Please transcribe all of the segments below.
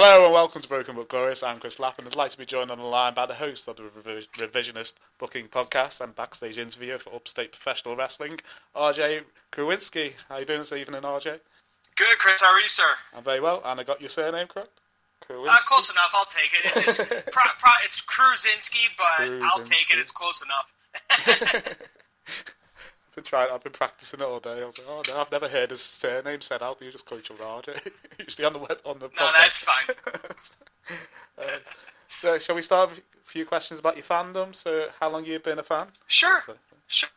Hello and welcome to Broken But Glorious. I'm Chris Lappin. I'd like to be joined on the line by the host of the Revisionist Booking Podcast and backstage interviewer for Upstate Professional Wrestling, RJ Kruwinski. How are you doing this evening, RJ? Good, Chris. How are you, sir? I'm very well, and I got your surname correct? Kruwinski? Close enough. I'll take it. It's Kruzinski, but I'll take it. It's close enough. I've been practicing it all day. I was like, oh no, I've never heard his surname said out. You just call each other RJ. Usually on the podcast. No, that's fine. So, shall we start with a few questions about your fandom? So, how long have you been a fan? Sure. So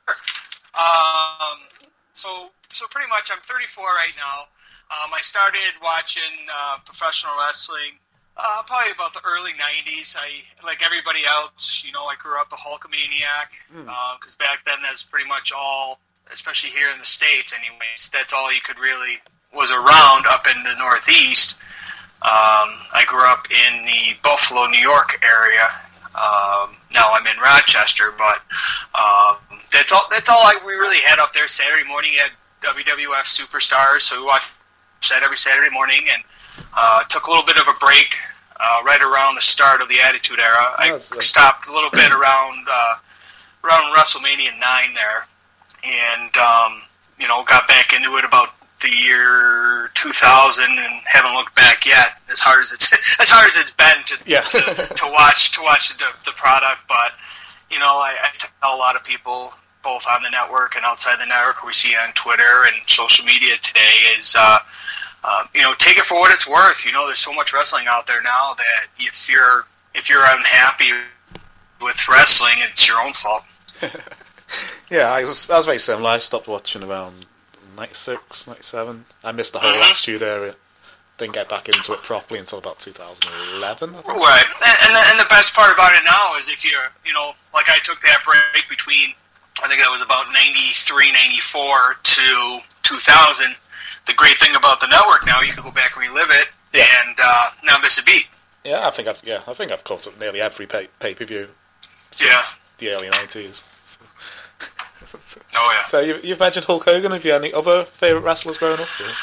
pretty much, I'm 34 right now. I started watching professional wrestling probably about the early 90s. Like everybody else, I grew up a Hulkamaniac, because back then that's pretty much all, especially here in the States anyways, that's all you could really was around up in the Northeast. I grew up in the Buffalo, New York area. Now I'm in Rochester, but that's all we really had up there. Saturday morning you had WWF Superstars, so we watched that every Saturday morning, and took a little bit of a break right around the start of the Attitude Era. I stopped a little bit around WrestleMania 9 there, and got back into it about the year 2000, and haven't looked back yet. As hard as it's been to watch the product, but I tell a lot of people, both on the network and outside the network, we see on Twitter and social media today, is take it for what it's worth. There's so much wrestling out there now that if you're unhappy with wrestling, it's your own fault. Yeah, I was very similar. I stopped watching around 96, 97. I missed the whole Attitude Era. Didn't get back into it properly until about 2011, I think. Right, and the best part about it now is if you're, like I took that break between, I think that was about 93, 94 to 2000. The great thing about the network now, you can go back and relive it and not miss a beat. Yeah, I think I've caught up nearly every pay-per-view since the early 90s. Oh yeah. So you've mentioned Hulk Hogan. Have you had any other favourite wrestlers growing up? Or?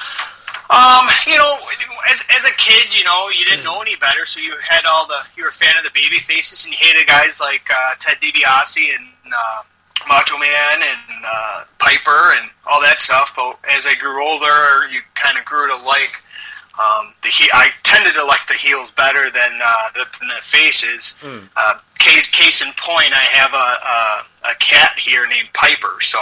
As a kid, you didn't know any better, so you were a fan of the baby faces, and you hated guys like Ted DiBiase and Macho Man and Piper and all that stuff. But as I grew older, you kind of grew to like I tended to like the heels better than the faces. Case in point, I have a cat here named Piper, so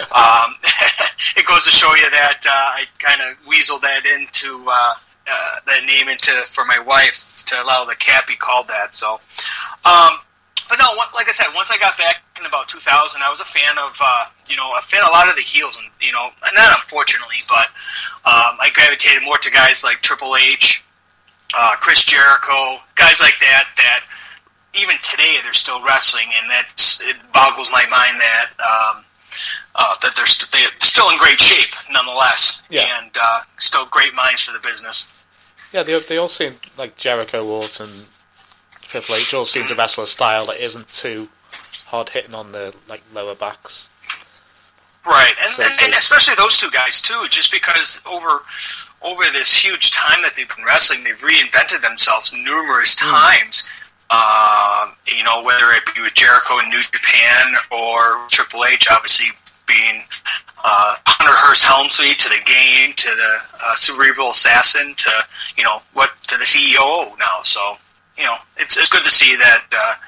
it goes to show you that I kind of weaseled that into that name for my wife to allow the cat be called that. So, but no, like I said, once I got back in about 2000, I was a fan of a lot of the heels, and not unfortunately, but I gravitated more to guys like Triple H, Chris Jericho, guys like that even today they're still wrestling, and it boggles my mind that that they're still in great shape nonetheless, and still great minds for the business. Yeah, they all seem like Jericho, Orton, Triple H all seem to wrestle a style that isn't too hard hitting on the lower backs. Right, and especially those two guys too, just because over this huge time that they've been wrestling, they've reinvented themselves numerous times. Whether it be with Jericho in New Japan or Triple H, obviously being Hunter Hearst Helmsley to the Game to the Cerebral Assassin to to the CEO now. So it's good to see that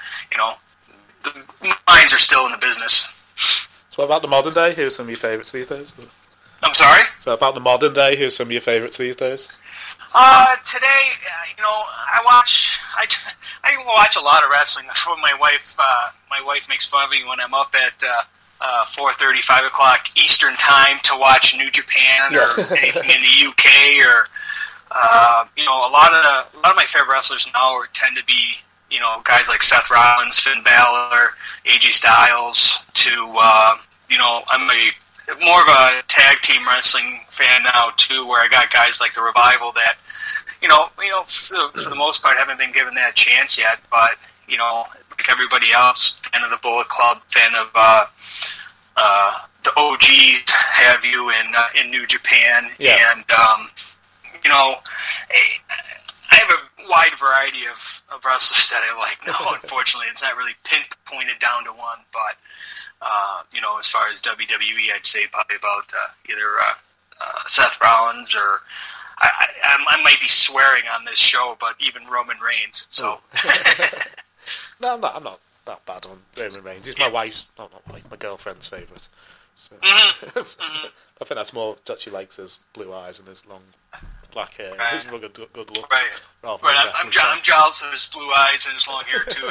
the minds are still in the business. So what about the modern day? Who's some of your favourites these days? I'm sorry? So about the modern day, who's some of your favourites these days? Today, I watch a lot of wrestling. My wife makes fun of me when I'm up at 4:30, 5 o'clock Eastern time to watch New Japan or anything in the UK, or a lot of my favorite wrestlers now tend to be guys like Seth Rollins, Finn Balor, AJ Styles. I'm more of a tag team wrestling fan now too, where I got guys like the Revival that for the most part haven't been given that chance yet, but like everybody else, fan of the Bullet Club, fan of the OGs have you in New Japan, and I have a wide variety of wrestlers that I like now. Unfortunately, it's not really pinpointed down to one, but as far as WWE, I'd say probably about either Seth Rollins or I might be swearing on this show, but even Roman Reigns. So no, I'm not that bad on Roman Reigns. He's my wife's, not my girlfriend's favourite. So. I think that's more that she likes his blue eyes and his long black hair. Right. His rugged good look. Right. I'm jealous of his blue eyes and his long hair too.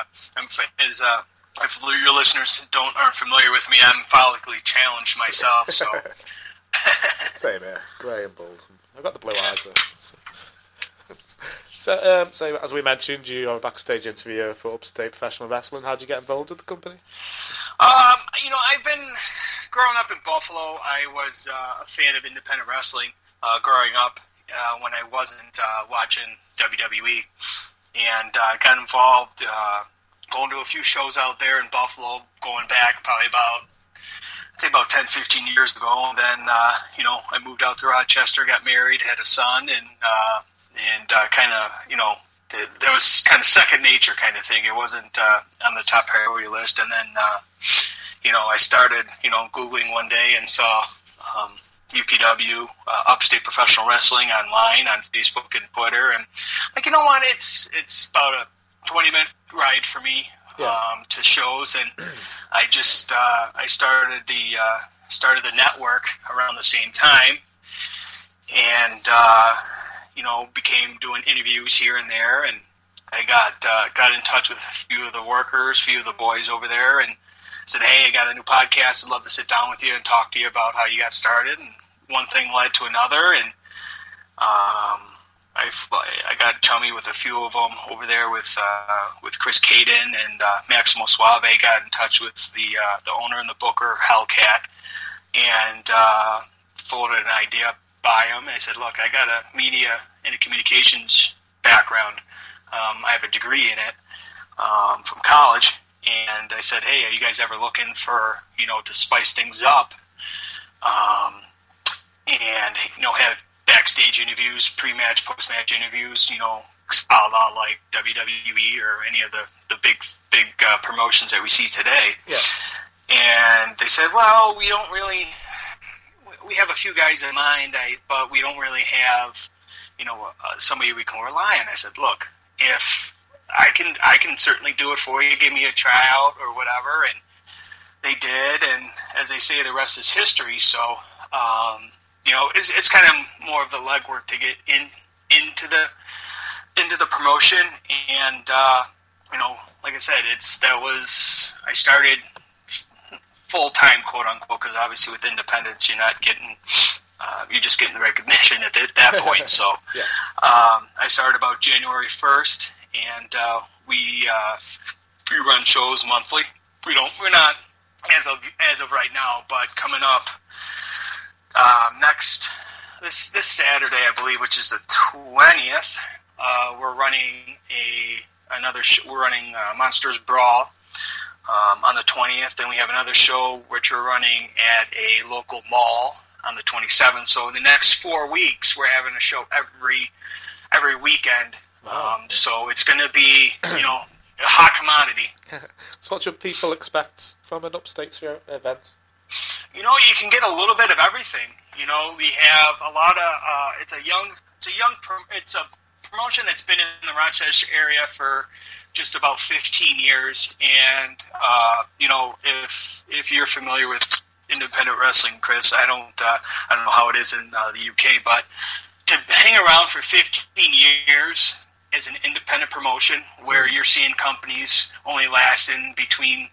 If your listeners aren't familiar with me, I'm follically challenged myself. So same here, grey and bald. I've got the blue eyes though. So as we mentioned, you are a backstage interviewer for Upstate Professional Wrestling. How did you get involved with the company? I've been growing up in Buffalo. I was a fan of independent wrestling growing up when I wasn't watching WWE, and got involved going to a few shows out there in Buffalo, going back probably about 10, 15 years ago. And then, I moved out to Rochester, got married, had a son, and kind of, that was kind of second nature kind of thing. It wasn't on the top priority list. And then, I started, Googling one day and saw UPW, Upstate Professional Wrestling online on Facebook and Twitter. And like, you know what? It's about a 20-minute ride for me to shows. And I just, I started the network around the same time. And, became doing interviews here and there, and I got in touch with a few of the workers, a few of the boys over there, and said, "Hey, I got a new podcast. I'd love to sit down with you and talk to you about how you got started." And one thing led to another, and I got chummy with a few of them over there with Chris Caden and Maximo Suave. Got in touch with the owner and the booker, Hellcat, and floated an idea by him. I said, "Look, I got a media and a communications background. I have a degree in it from college." And I said, "Hey, are you guys ever looking for, to spice things up and, have backstage interviews, pre-match, post-match interviews, a la like WWE or any of the big promotions that we see today?" Yeah. And they said, "Well, we don't really, we have a few guys in mind, but we don't really have, somebody we can rely on." I said, "Look, if I can certainly do it for you. Give me a tryout or whatever." And they did, and as they say, the rest is history. So, it's kind of more of the legwork to get into the promotion. And like I said, I started full time, quote unquote, because obviously with independence, you're not getting. You're just getting the recognition at that point. So, yeah. I started about January 1st, and we run shows monthly. We're not as of right now, but coming up this Saturday, I believe, which is the 20th, we're running we're running Monsters Brawl on the 20th. Then we have another show which we're running at a local mall on the 27th. So in the next 4 weeks, we're having a show every weekend. Wow. So it's going to be, a hot commodity. So what should people expect from an Upstate show event? You can get a little bit of everything. We have a lot of. It's a promotion that's been in the Rochester area for just about 15 years, and if you're familiar with independent wrestling, Chris, I don't know how it is in the UK, but to hang around for 15 years as an independent promotion where you're seeing companies only lasting between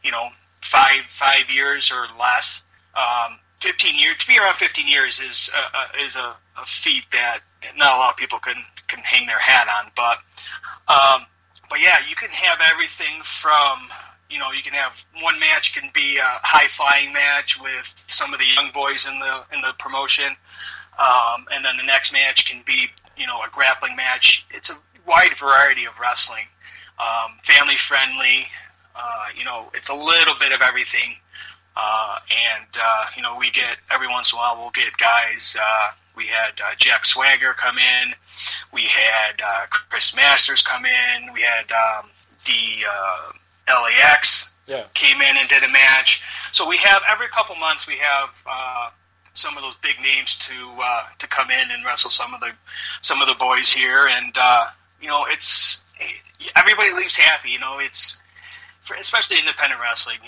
5 years or less, 15 years to be around 15 years is a feat that not a lot of people can hang their hat on, but yeah, you can have everything from you can have one match can be a high flying match with some of the young boys in the promotion, and then the next match can be a grappling match. It's a wide variety of wrestling, family friendly. It's a little bit of everything, and we get every once in a while we'll get guys We had Jack Swagger come in. We had Chris Masters come in. We had the LAX came in and did a match. So we have every couple months we have some of those big names to come in and wrestle some of the boys here, and it's everybody leaves happy. It's especially independent wrestling.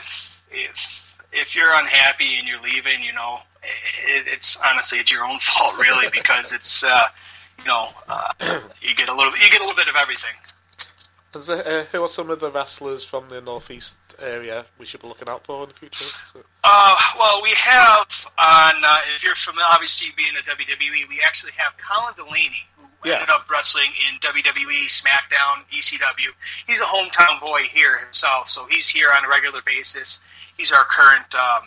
If you're unhappy and you're leaving, it's honestly it's your own fault really, because it's you get a little bit of everything. Who are some of the wrestlers from the Northeast area we should be looking out for in the future? Well, we have on if you're familiar, obviously being a WWE, we actually have Colin Delaney, who ended up wrestling in WWE, SmackDown, ECW. He's a hometown boy here himself, so he's here on a regular basis. He's our current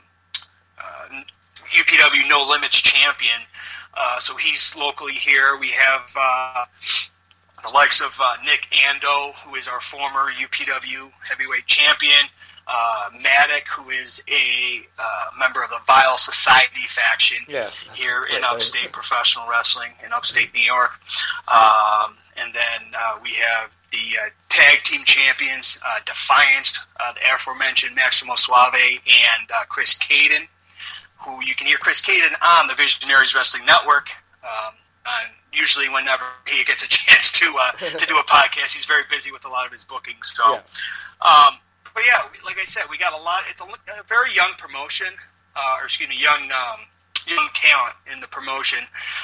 UPW No Limits champion, so he's locally here. We have the likes of Nick Ando, who is our former UPW heavyweight champion, Maddock, who is a member of the Vile Society faction here in upstate professional wrestling in upstate New York. And then we have the tag team champions, Defiance, the aforementioned Maximo Suave, and Chris Caden, who you can hear Chris Caden on the Visionaries Wrestling Network. Usually whenever he gets a chance to do a podcast, he's very busy with a lot of his bookings. So, but yeah, like I said, we got a lot. It's a very young promotion, young talent in the promotion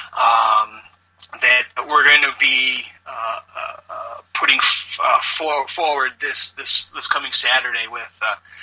that we're going to be putting forward this coming Saturday with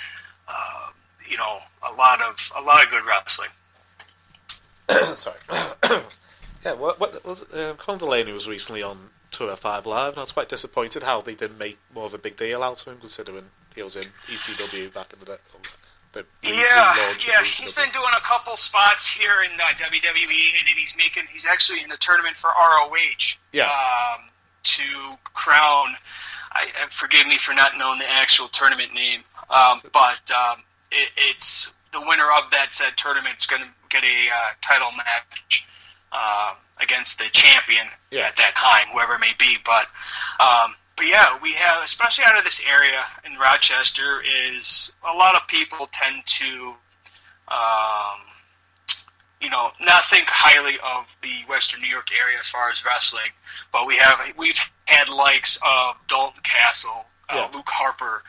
a lot of good wrestling. Sorry. Yeah, what was Colin Delaney was recently on 205 Live, and I was quite disappointed how they didn't make more of a big deal out of him, considering he was in ECW back in the day. He's been doing a couple spots here in WWE, and he's actually in a tournament for ROH to crown. Forgive me for not knowing the actual tournament name, but it's the winner of that said tournament is going to get a title match against the champion at that time, whoever it may be. But yeah, we have, especially out of this area in Rochester, is a lot of people tend to, not think highly of the Western New York area as far as wrestling. But we've had likes of Dalton Castle, Luke Harper,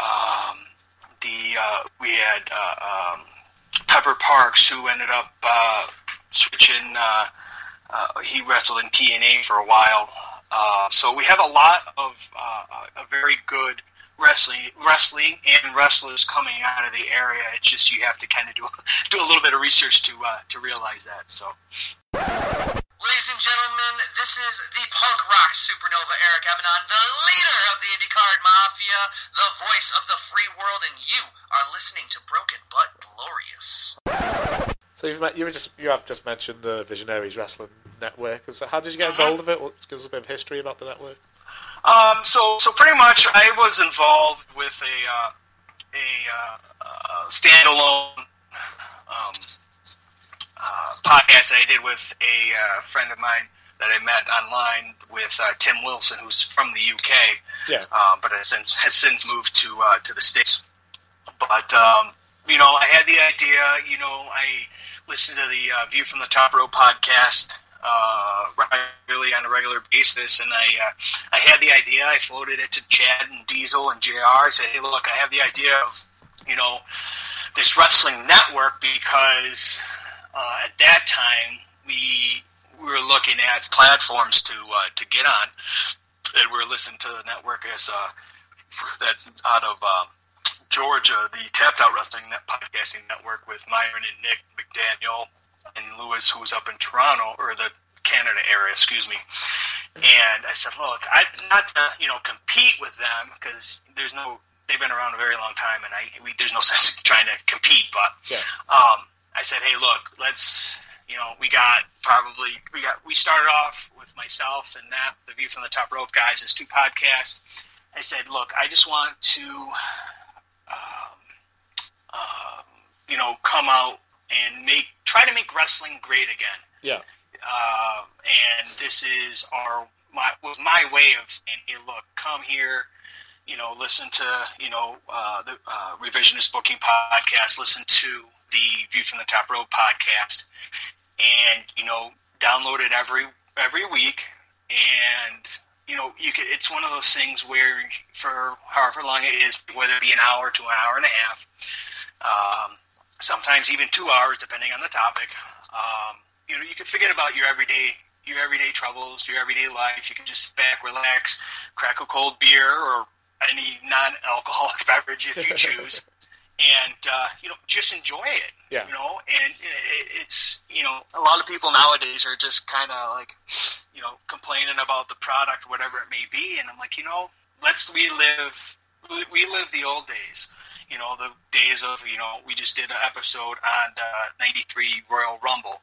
we had Pepper Parks, who ended up switching. He wrestled in TNA for a while. So we have a lot of a very good wrestling and wrestlers coming out of the area. It's just you have to kind of do a little bit of research to realize that. So. Ladies and gentlemen, this is the punk rock supernova Eric Emanon, the leader of the IndyCar Mafia, the voice of the free world, and you are listening to Broken But Glorious. So you have just mentioned the Visionaries Wrestling Network. So how did you get involved with it? Give us a bit of history about the network. So pretty much I was involved with a standalone podcast that I did with a friend of mine that I met online with Tim Wilson, who's from the UK, but has since moved to the States. But I had the idea. I listened to the View from the Top Rope podcast really on a regular basis, and I had the idea. I floated it to Chad and Diesel and JR. I said, hey, look, I have the idea of this wrestling network, because at that time we were looking at platforms to get on, and we were listening to the network as that's out of Georgia, the Tapped Out Wrestling Podcasting Network with Myron and Nick McDaniel and Lewis, who's up in Toronto, or the Canada area, excuse me. And I said, look, not to compete with them, because they've been around a very long time, and there's no sense in trying to compete. But I said, hey, look, let's, we started off with myself and the View from the Top Rope guys as two podcasts. I said, look, I just want to, come out and try to make wrestling great again. Yeah. and this is was my way of saying, hey, look, come here, listen to, the Revisionist Booking Podcast, listen to the View from the Top Rope podcast, and, download it every week, and, it's one of those things where for however long it is, whether it be an hour to an hour and a half, sometimes even 2 hours, depending on the topic, you can forget about your everyday troubles, your everyday life. You can just sit back, relax, crack a cold beer or any non-alcoholic beverage if you choose, and just enjoy it. Yeah. And it's a lot of people nowadays are just kind of like complaining about the product, whatever it may be, and I'm like, let's relive the old days. The days of we just did an episode on '93 Royal Rumble.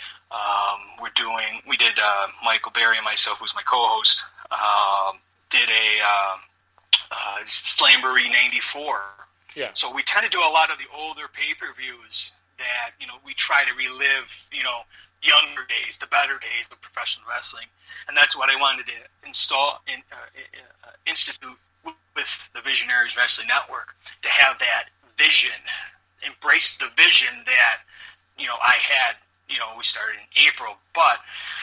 We did Michael Berry and myself, who's my co-host, did a Slamboree '94. Yeah. So we tend to do a lot of the older pay-per-views that we try to relive younger days, the better days of professional wrestling, and that's what I wanted to institute with the Visionaries Wrestling Network, to have that vision, embrace the vision that I had. We started in April, but,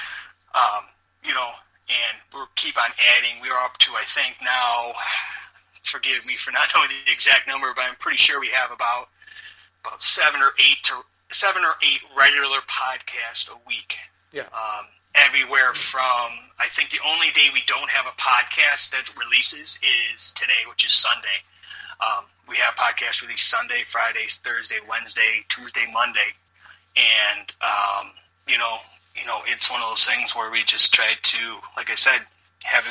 and we'll keep on adding. We are up to, I think now, forgive me for not knowing the exact number, but I'm pretty sure we have about 7 or 8 regular podcasts a week. Yeah. Everywhere from, I think the only day we don't have a podcast that releases is today, which is Sunday. We have podcasts released Sunday, Friday, Thursday, Wednesday, Tuesday, Monday. And, it's one of those things where we just try to, like I said, have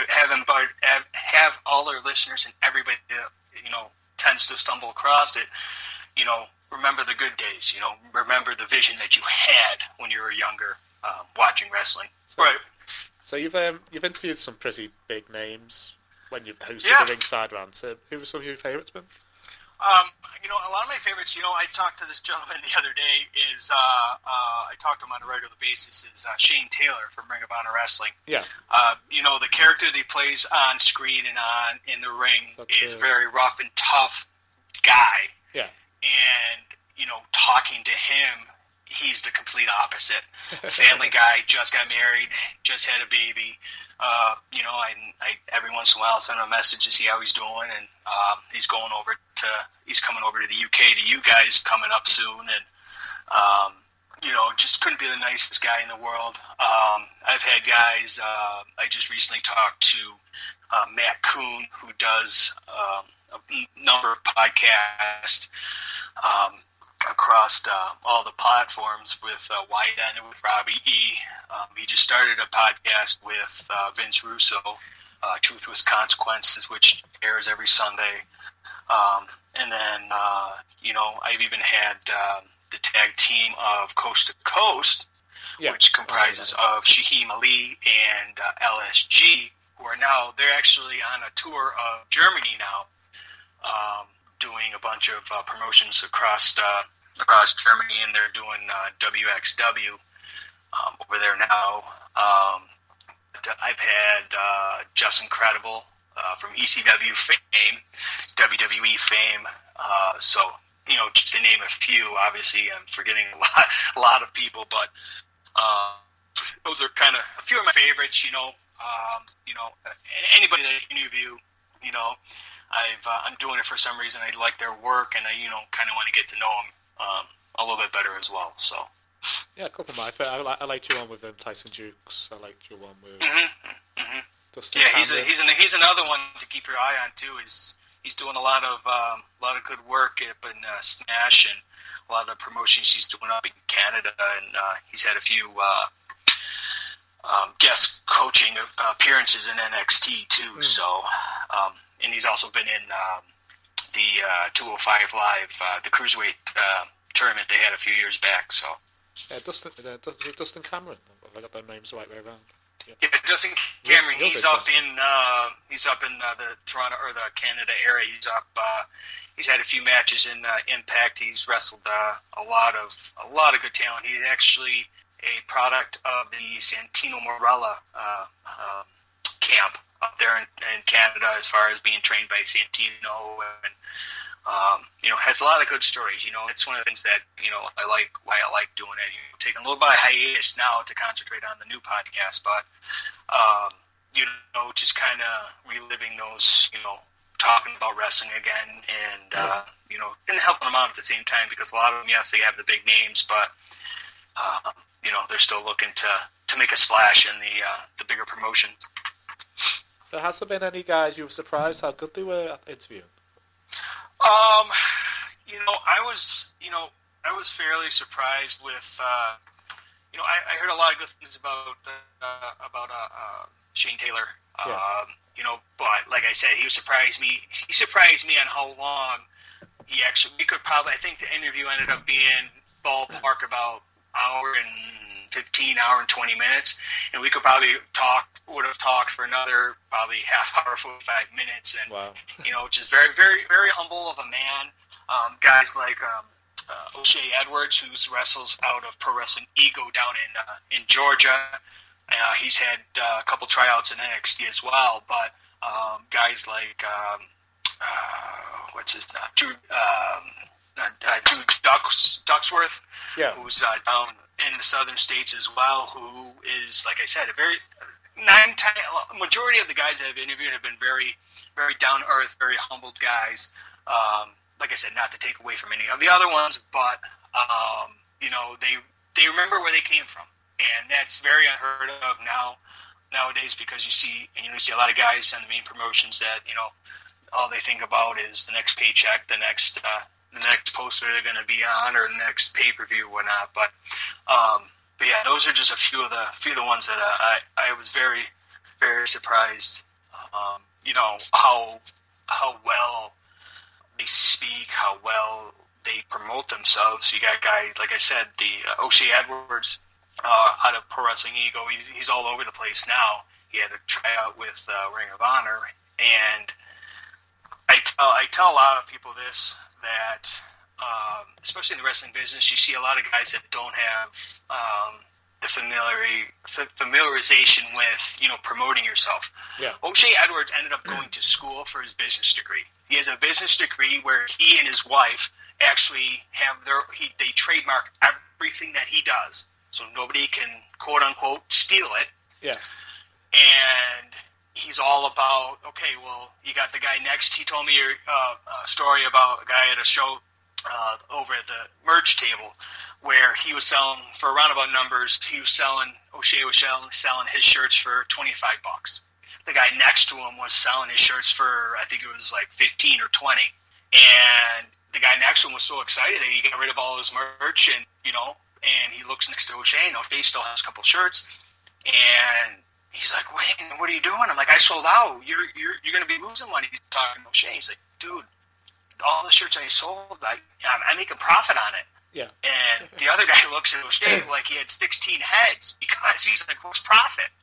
all our listeners and everybody that, tends to stumble across it, remember the good days, remember the vision that you had when you were younger, watching wrestling. Right. So you've interviewed some pretty big names when you've hosted the Ringside Rant. Who were some of your favourites been? A lot of my favorites, I talked to this gentleman the other day, I talked to him on a regular basis, is Shane Taylor from Ring of Honor Wrestling. Yeah. The character that he plays on screen and in the ring is a very rough and tough guy. Yeah. And, talking to him, he's the complete opposite. Family guy, just got married, just had a baby. I every once in a while send him a message to see how he's doing, and he's coming over to the UK to you guys coming up soon, and just couldn't be the nicest guy in the world. I've had guys. I just recently talked to Matt Kuhn, who does a number of podcasts across all the platforms with Widen and with Robbie E. He just started a podcast with Vince Russo, Truth with Consequences, which airs every Sunday. And then, I've even had the tag team of Coast to Coast, which comprises of Shaheem Ali and LSG, who are now, they're actually on a tour of Germany now, doing a bunch of promotions across Germany, and they're doing WXW over there now. I've had Just Incredible from ECW fame, WWE fame. So, just to name a few. Obviously, I'm forgetting a lot of people, but those are kind of a few of my favorites. Anybody that I interview, I'm doing it for some reason. I like their work, and I, kind of want to get to know them a little bit better as well. So. Yeah, a couple of my favorites. I liked your one with Tyson Dukes. I liked your one with Dustin. Yeah, he's another one to keep your eye on too. He's doing a lot of good work up in Smash, and a lot of the promotions he's doing up in Canada, and he's had a few guest coaching appearances in NXT too. So, and he's also been in the 205 Live, the Cruiserweight tournament they had a few years back. So. Dustin Cameron. Have I got their names the right way around? Yeah, Dustin Cameron. He's up in the Toronto or the Canada area. He's had a few matches in Impact. He's wrestled a lot of good talent. He actually a product of the Santino Marella camp up there in Canada, as far as being trained by Santino, and has a lot of good stories. It's one of the things that I like doing it. Taking a little bit of hiatus now to concentrate on the new podcast, but just kind of reliving those, talking about wrestling again, and helping them out at the same time, because a lot of them, yes, they have the big names, but they're still looking to make a splash in the bigger promotion. So has there been any guys you were surprised how good they were at interviewing? I was fairly surprised with, I heard a lot of good things about Shane Taylor. But like I said, he surprised me. He surprised me on how long I think the interview ended up being ballpark about hour and 15, hour and 20 minutes, and we could probably would have talked for another probably half hour, 45 minutes, and wow. Just very, very, very humble of a man. Guys like O'Shea Edwards, who wrestles out of Pro Wrestling Ego down in Georgia. He's had a couple tryouts in NXT as well, but guys like Drew Ducksworth, who's down in the southern states as well, who is, like I said, majority of the guys that I've interviewed have been very, very down to earth, very humbled guys. Like I said, not to take away from any of the other ones, but they remember where they came from, and that's very unheard of nowadays, because you see a lot of guys on the main promotions that all they think about is the next paycheck, the next poster they're going to be on, or the next pay-per-view or whatnot. But yeah, those are just a few of the ones that I was very, very surprised. How well they speak, how well they promote themselves. You got guys, like I said, the O'Shea Edwards out of Pro Wrestling Ego. He's all over the place now. He had a tryout with Ring of Honor, and I tell a lot of people this, that especially in the wrestling business, you see a lot of guys that don't have the familiarization with promoting yourself. Yeah. O'Shea Edwards ended up going to school for his business degree. He has a business degree where he and his wife actually have they trademark everything that he does, so nobody can quote unquote steal it. Yeah. And he's all about, okay, well, you got the guy next. He told me a story about a guy at a show over at the merch table where he was selling, for roundabout numbers, O'Shea was selling his shirts for $25. The guy next to him was selling his shirts for, I think it was like 15 or 20. And the guy next to him was so excited that he got rid of all his merch, and he looks next to O'Shea, and O'Shea still has a couple shirts, and he's like, "Wait, what are you doing?" I'm like, "I sold out. You're going to be losing money." He's talking to O'Shea. He's like, "Dude, all the shirts I sold, I make a profit on it." Yeah. And the other guy looks at O'Shea like he had 16 heads, because he's like, "What's profit?"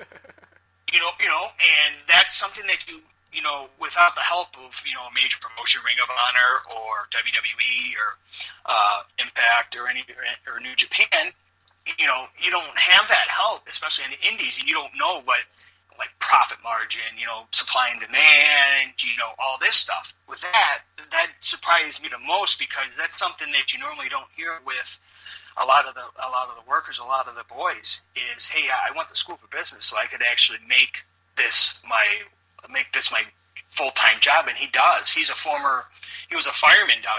And that's something that without the help of a major promotion, Ring of Honor or WWE or Impact or New Japan, you don't have that help, especially in the indies, and you don't know what, like, profit margin, supply and demand, all this stuff. With that surprised me the most, because that's something that you normally don't hear with a lot of the workers, a lot of the boys, is, hey, I went to school for business, so I could actually make this my full-time job, and he does. He was a fireman down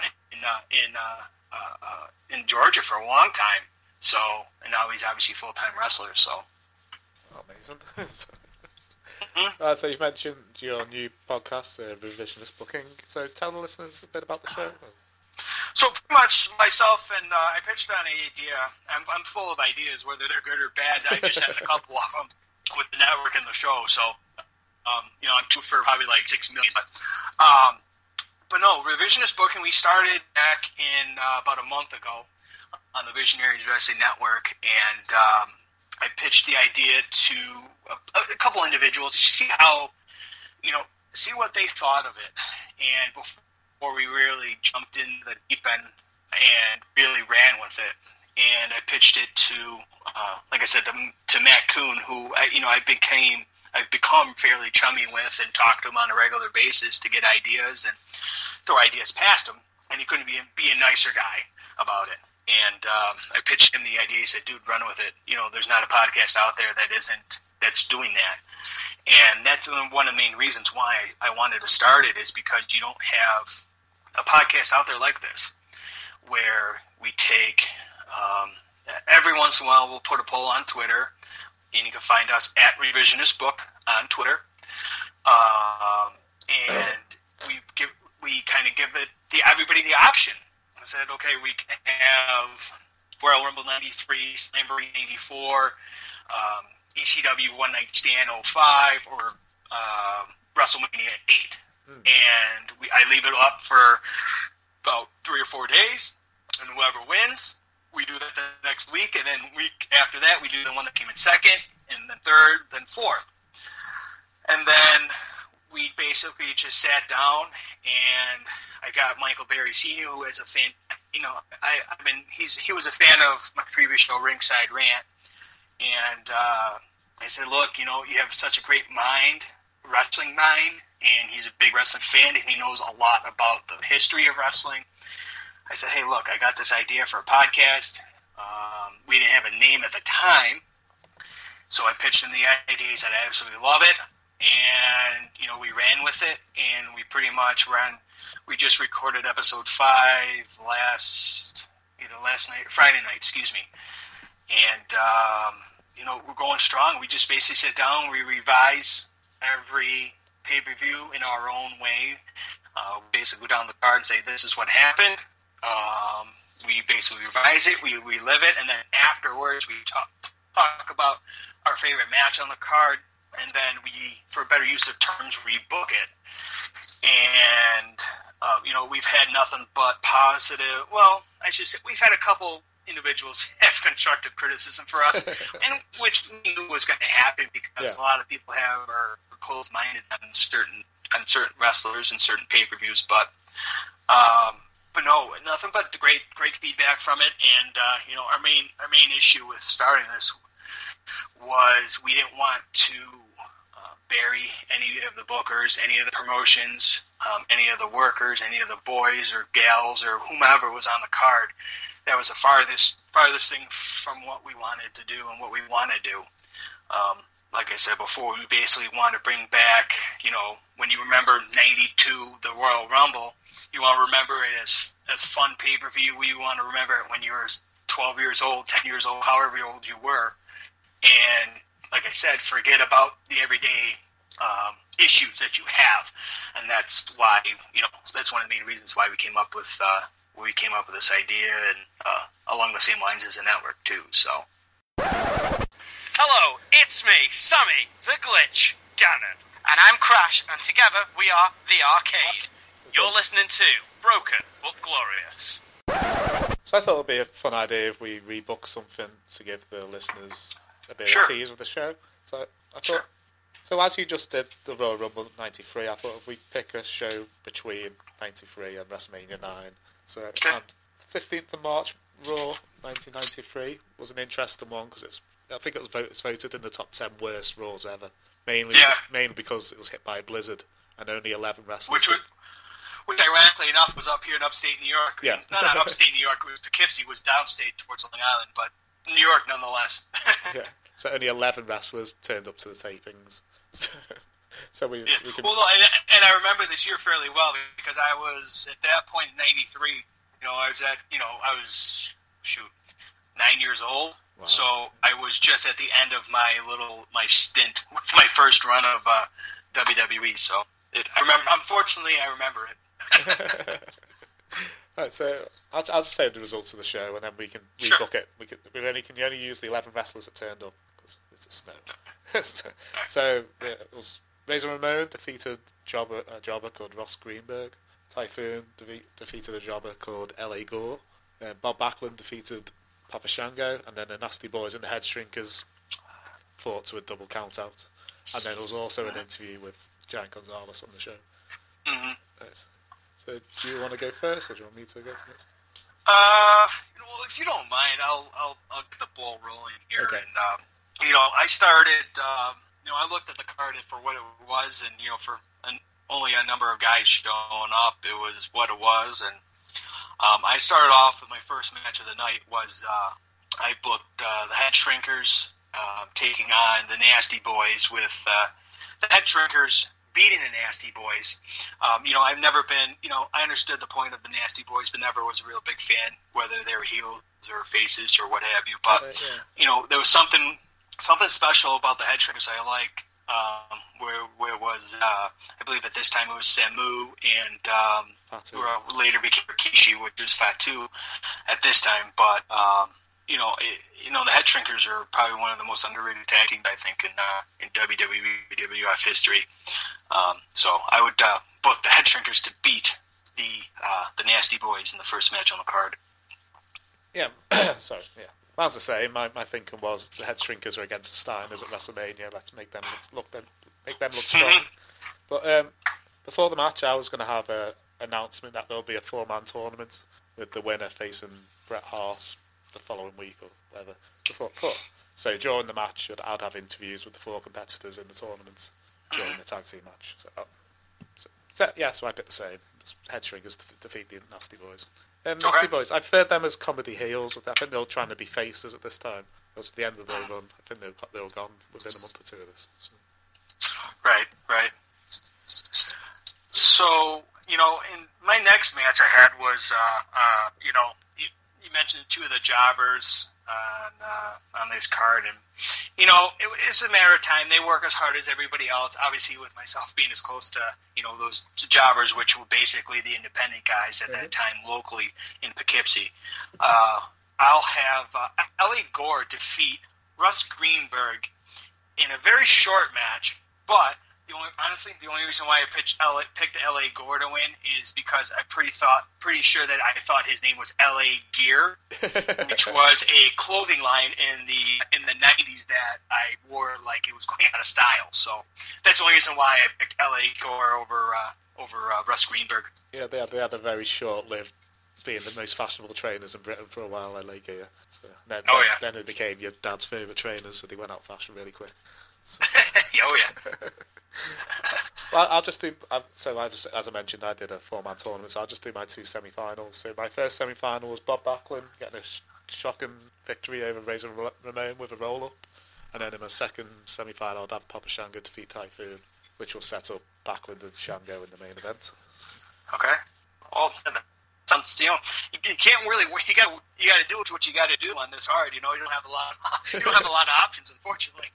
in Georgia for a long time. So, and now he's obviously a full-time wrestler, so. Amazing. Mm-hmm. So you've mentioned your new podcast, Revisionist Booking. So tell the listeners a bit about the show. So pretty much myself and I pitched on an idea. I'm full of ideas, whether they're good or bad. I just had a couple of them with the network and the show. So, I'm due for probably like $6 million. But no, Revisionist Booking, we started back in about a month ago on the Visionaries Wrestling Network, and I pitched the idea to a couple individuals to see how, see what they thought of it. And before we really jumped in the deep end and really ran with it. and I pitched it to, like I said, to Matt Kuhn, who I've become fairly chummy with and talk to him on a regular basis to get ideas and throw ideas past him, and he couldn't be a nicer guy about it. And I pitched him the idea. He said, "Dude, run with it. There's not a podcast out there that's doing that." And that's one of the main reasons why I wanted to start it, is because you don't have a podcast out there like this, where we take every once in a while we'll put a poll on Twitter, and you can find us at Revisionist Book on Twitter, and we kind of give everybody the option. I said, okay, we can have Royal Rumble 93, Slamboree 84, ECW One Night Stand 05, or WrestleMania 8. And I leave it up for about 3 or 4 days, and whoever wins, we do that the next week, and then week after that, we do the one that came in second, and then third, then fourth. And then we basically just sat down, and I got Michael Berry Sr., who is a fan. He was a fan of my previous show, Ringside Rant, and I said, look, you have such a great mind, wrestling mind, and he's a big wrestling fan, and he knows a lot about the history of wrestling. I said, hey, look, I got this idea for a podcast. We didn't have a name at the time, so I pitched him the idea. He said, I absolutely love it, and we ran with it, and we pretty much we just recorded episode 5 Friday night, excuse me, and we're going strong. We just basically sit down, we revise every pay-per-view in our own way. We basically go down the card and say, this is what happened. We basically revise it, we relive it, and then afterwards we talk about our favorite match on the card, and then we, for better use of terms, rebook it. And we've had nothing but positive. Well, I should say we've had a couple individuals have constructive criticism for us, and which we knew was going to happen because a lot of people are closed-minded on certain wrestlers and certain pay-per-views. But no, nothing but great feedback from it. And our main issue with starting this was we didn't want to bury any of the bookers, any of the promotions, any of the workers, any of the boys or gals or whomever was on the card. That was the farthest thing from what we wanted to do and what we want to do. Like I said before, we basically want to bring back, when you remember 92, the Royal Rumble, you want to remember it as fun pay-per-view. You want to remember it when you were 12 years old, 10 years old, however old you were. And like I said, forget about the everyday issues that you have. And that's why, that's one of the main reasons why we came up with this idea, and along the same lines as the network too. So, hello, it's me, Sammy, the Glitch Gannon, and I'm Crash, and together we are the Arcade. You're listening to Broken but Glorious. So I thought it would be a fun idea if we rebook something to give the listeners a bit of a tease of the show. So I thought, so as you just did the Royal Rumble 93, I thought if we pick a show between 93 and WrestleMania 9. So and 15th of March, Raw 1993 was an interesting one because I think it was voted in the top 10 worst Raws ever. Mainly because it was hit by a blizzard and only 11 wrestlers. Which ironically enough was up here in upstate New York. Yeah. Not upstate New York, it was Poughkeepsie, was downstate towards Long Island, but New York nonetheless. Yeah. So only 11 wrestlers turned up to the tapings. So we can... Well, and I remember this year fairly well because I was, at that point in 93, I was 9 years old. Wow. So I was just at the end of my stint with my first run of WWE. So unfortunately, I remember it. Right, so I'll just say the results of the show, and then we can rebook it. We can only use the 11 wrestlers that turned up because it's a snow. so it was Razor Ramon defeated a jobber called Ross Greenberg. Typhoon defeated a jobber called L.A. Gore. Bob Backlund defeated Papa Shango, and then the Nasty Boys and the Head Shrinkers fought to a double count out. And then there was also an interview with Giant Gonzalez on the show. Mm-hmm. Right. So do you want to go first, or do you want me to go first? Well, if you don't mind, I'll get the ball rolling here. Okay. And I started. I looked at the card for what it was, and for only a number of guys showing up, it was what it was. And I started off with my first match of the night was I booked the Head Shrinkers taking on the Nasty Boys, with the Head Shrinkers beating the Nasty Boys. I've never been, I understood the point of the Nasty Boys, but never was a real big fan, whether they were heels or faces or what have you. But, there was something special about the Head Shrinkers I like, where it was, I believe at this time it was Samu and who later became Rikishi, which was Fatu at this time. But, the Head Shrinkers are probably one of the most underrated tag teams, I think, in WWF history. So I would book the Head Shrinkers to beat the Nasty Boys in the first match on the card. Yeah, sorry, yeah. As I say, my thinking was the Head Shrinkers are against the Steiners at WrestleMania. Let's make them look strong. But before the match, I was going to have an announcement that there'll be a 4-man tournament with the winner facing Bret Hart the following week or whatever. So during the match, I'd have interviews with the 4 competitors in the tournament during the tag team match. So I picked the same. Head Shrinkers to defeat the Nasty Boys. Nasty Boys, I preferred them as comedy heels. I think they were trying to be faces at this time. It was the end of their run. I think they were gone within a month or two of this. So. Right. So, in my next match I had was, you mentioned 2 of the jobbers on this card, and it's a matter of time. They work as hard as everybody else. Obviously, with myself being as close to those jobbers, which were basically the independent guys at that time locally in Poughkeepsie. I'll have Ellie Gore defeat Russ Greenberg in a very short match, but the only reason why I picked L.A. Gore to win is because I'm pretty sure that I thought his name was L.A. Gear, which was a clothing line in the 90s that I wore like it was going out of style. So that's the only reason why I picked L.A. Gore over Russ Greenberg. Yeah, they had a very short-lived being the most fashionable trainers in Britain for a while, L.A. Gear. So then it became your dad's favourite trainers, so they went out of fashion really quick. So. Well, I'll just do. As I mentioned, I did a 4-man tournament, so I'll just do my 2 semi-finals. So my first semi-final was Bob Backlund getting a shocking victory over Razor Ramon with a roll-up, and then in my second semi-final, I'd have Papa Shango defeat Typhoon, which will set up Backlund and Shango in the main event. Okay. Well, sounds, you can't really. You got to do what you got to do on this hard. You don't have a lot of options, unfortunately.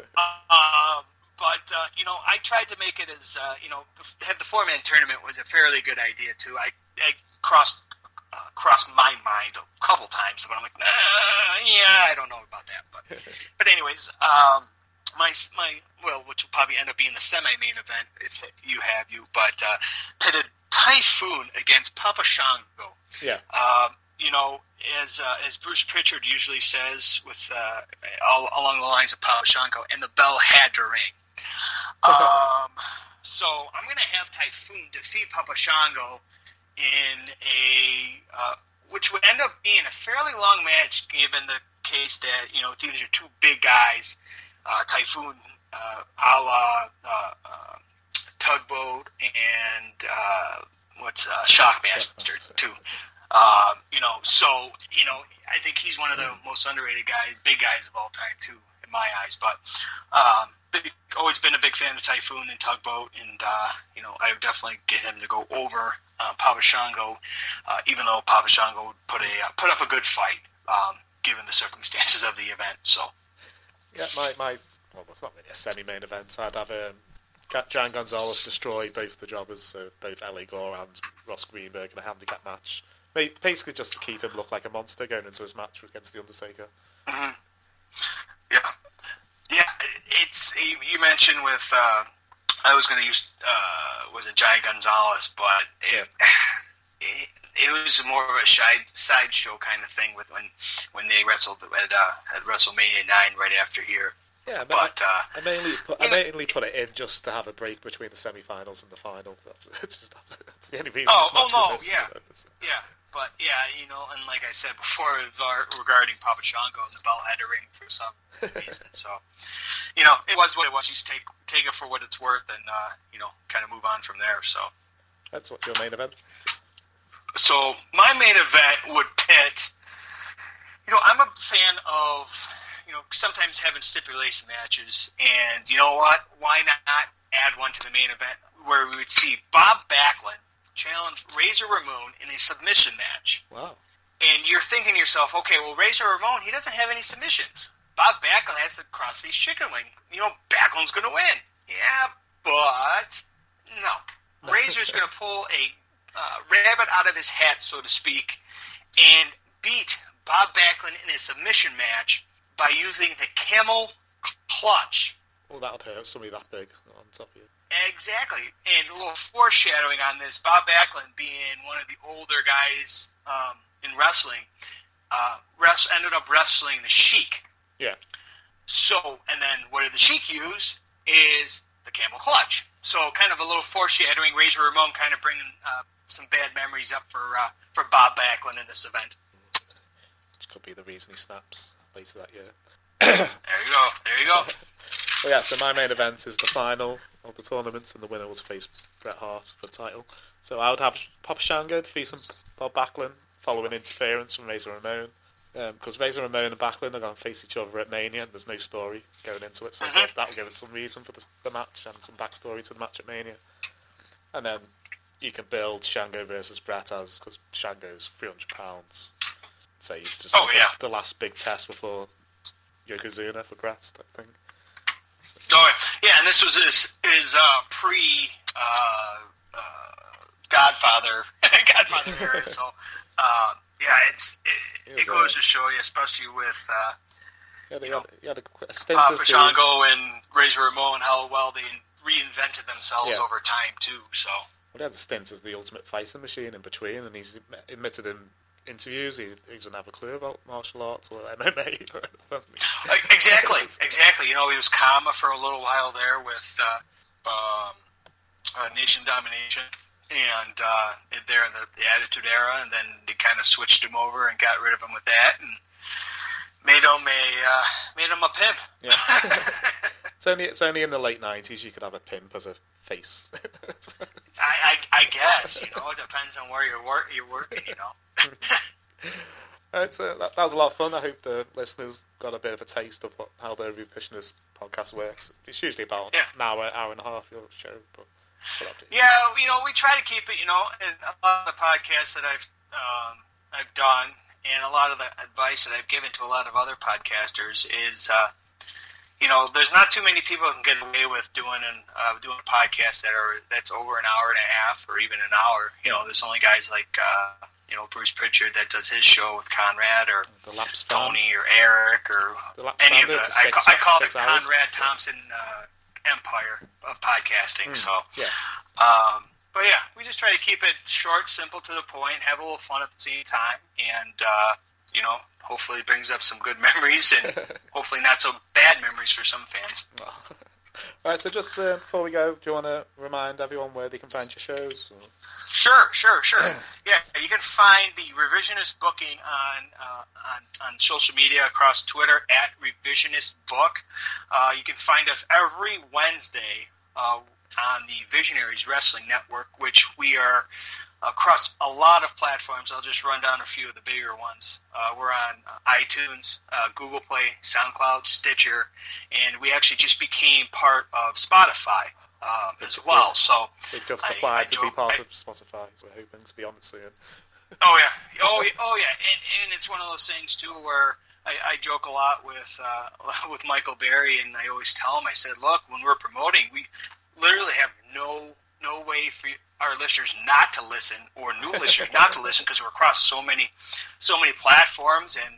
But, I tried to make it as, the 4-man tournament was a fairly good idea, too. I crossed my mind a couple times, but I'm like, I don't know about that. But anyways, which will probably end up being the semi-main event, if but pitted Typhoon against Papa Shango. Yeah. As Bruce Pritchard usually says, with all along the lines of Papa Shango, and the bell had to ring. So I'm going to have Typhoon defeat Papa Shango in which would end up being a fairly long match, given the case that these are 2 big guys, Typhoon, a la Tugboat, and Shockmaster too. So I think he's one of the most underrated guys, big guys of all time too, in my eyes. But always been a big fan of Typhoon and Tugboat, and I would definitely get him to go over Papa Shango, even though Papa Shango would put up a good fight, given the circumstances of the event. So yeah, it's not really a semi-main event. I'd have Jan Gonzalez destroy both the jobbers, so both Ellie Gore and Ross Greenberg in a handicap match. Basically just to keep him look like a monster going into his match against The Undertaker. Mm-hmm. Yeah, it's, you mentioned with, I was going to use, was it Giant Gonzalez, but it was more of a sideshow kind of thing with when they wrestled at WrestleMania 9 right after here. Yeah, but I mainly put it in just to have a break between the semi-finals and the final. That's the only reason. Yeah. But yeah, and like I said before, regarding Papa Shango, and the bell had to ring for some reason. So, it was what it was. You just take it for what it's worth, and kind of move on from there. So that's what your main event. So my main event would pit. I'm a fan of sometimes having stipulation matches, and you know what? Why not add one to the main event where we would see Bob Backlund challenge Razor Ramon in a submission match. Wow. And you're thinking to yourself, okay, well, Razor Ramon, he doesn't have any submissions. Bob Backlund has the crossface chicken wing. Backlund's going to win. Yeah, but no. Razor's going to pull a rabbit out of his hat, so to speak, and beat Bob Backlund in a submission match by using the camel clutch. Well, that would hurt somebody that big on top of you. Exactly. And a little foreshadowing on this, Bob Backlund being one of the older guys in wrestling, ended up wrestling the Sheik. Yeah. So, and then what did the Sheik use is the camel clutch. So kind of a little foreshadowing, Razor Ramon kind of bringing some bad memories up for Bob Backlund in this event. Which could be the reason he snaps later that year. There you go. Well, yeah, so my main event is the final of the tournament, and the winner was face Bret Hart for the title. So I would have Papa Shango defeating Bob Backlund following interference from Razor Ramon. Because Razor Ramon and Backlund are going to face each other at Mania, and there's no story going into it, so that will give us some reason for the match and some backstory to the match at Mania. And then you can build Shango versus Bret as, because Shango's 300 pounds. So he's just the last big test before Yokozuna for Bret type thing. Oh yeah, and this was his pre Godfather era. So it goes to show you, especially with a stint Papa Shango and Razor Ramon, how well they reinvented themselves over time too. So he had a stint as the Ultimate Fighting Machine in between, and he's admitted in interviews he doesn't have a clue about martial arts or MMA. Exactly. He was Kama for a little while there with Nation Domination, and there in the Attitude Era, and then they kind of switched him over and got rid of him with that, and made him a pimp. Yeah. It's only in the late 90s you could have a pimp as a face. I guess, it depends on where you're working, That was a lot of fun. I hope the listeners got a bit of a taste of how the Revisionist podcast works. It's usually about an hour and a half your show, but we try to keep it, and a lot of the podcasts that I've done, and a lot of the advice that I've given to a lot of other podcasters is, there's not too many people who can get away with doing a podcast that's over an hour and a half or even an hour. There's only guys like Bruce Pritchard that does his show with Conrad, or Tony or Eric, or any of the. I call it the Conrad Thompson empire of podcasting. But yeah, we just try to keep it short, simple, to the point, have a little fun at the same time, and hopefully it brings up some good memories, and hopefully not so bad memories for some fans. All right, so just before we go, do you want to remind everyone where they can find your shows? Or? Sure. Yeah, you can find the Revisionist Booking on social media, across Twitter at Revisionist Book. You can find us every Wednesday on the Visionaries Wrestling Network, which we are across a lot of platforms. I'll just run down a few of the bigger ones. We're on iTunes, Google Play, SoundCloud, Stitcher, and we actually just became part of Spotify as well. So it just applied to be part of Spotify. So we're hoping to be on it soon. Oh yeah. And it's one of those things too where I joke a lot with Michael Berry, and I always tell him, I said, look, when we're promoting, we literally have no way for our listeners not to listen, or new listeners not to listen, because we're across so many platforms, and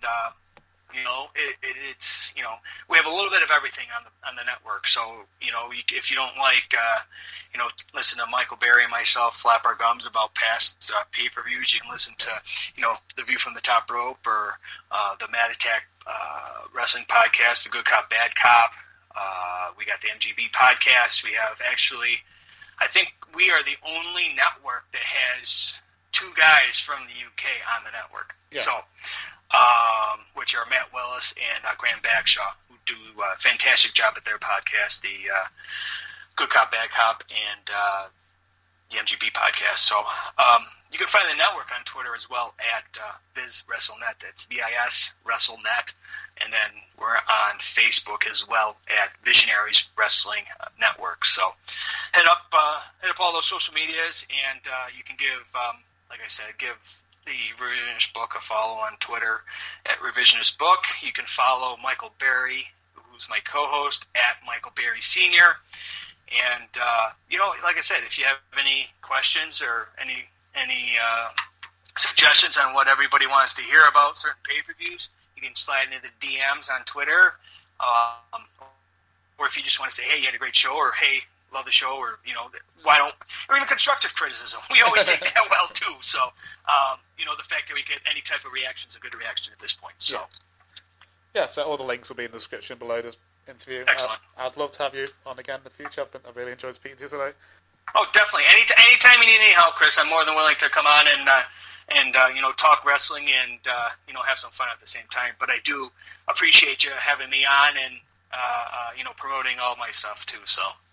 it's we have a little bit of everything on the network. So if you don't like listen to Michael Berry and myself flap our gums about past pay-per-views, you can listen to The View from the Top Rope, or the Mad Attack Wrestling Podcast, The Good Cop Bad Cop. We got the MGB podcast. We have I think we are the only network that has two guys from the UK on the network. Yeah. So, which are Matt Willis and Graham Bagshaw, who do a fantastic job at their podcast, the Good Cop, Bad Cop, and the MGB podcast. So you can find the network on Twitter as well at Viz WrestleNet. That's VIS WrestleNet. And then we're on Facebook as well at Visionaries Wrestling Network. So hit up all those social medias, and you can give, like I said, give the Revisionist Book a follow on Twitter at Revisionist Book. You can follow Michael Berry, who's my co-host, at Michael Berry Sr. And, like I said, if you have any questions or any suggestions on what everybody wants to hear about certain pay-per-views, you can slide into the DMs on Twitter. Or if you just want to say, hey, you had a great show, or hey, love the show, or, or even constructive criticism. We always take that well, too. So, the fact that we get any type of reaction is a good reaction at this point. So, yeah, so all the links will be in the description below this interview. Excellent. I'd love to have you on again in the future. I really enjoyed speaking to you today. Oh, definitely. Anytime you need any help, Chris, I'm more than willing to come on and talk wrestling and have some fun at the same time. But I do appreciate you having me on and promoting all my stuff too. So